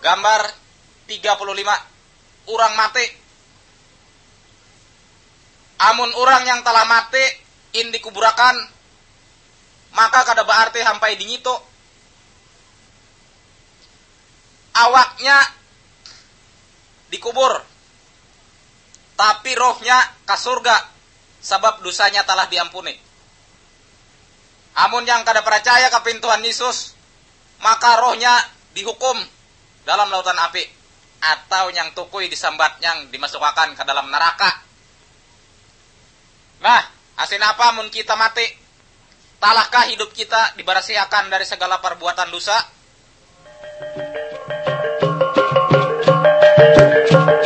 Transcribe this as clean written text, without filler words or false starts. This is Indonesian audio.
Gambar 35. Urang mati. Amun urang yang telah mati in dikuburakan, maka kada berarti sampai dinyito. Awaknya dikubur, tapi rohnya ke surga, sebab dosanya telah diampuni. Amun yang kada percaya ke Tuhan Yesus, maka rohnya dihukum dalam lautan api, atau yang tukui disambat yang dimasukkan ke dalam neraka. Nah, asin apa mun kita mati? Talahkah hidup kita dibersihakan dari segala perbuatan dosa?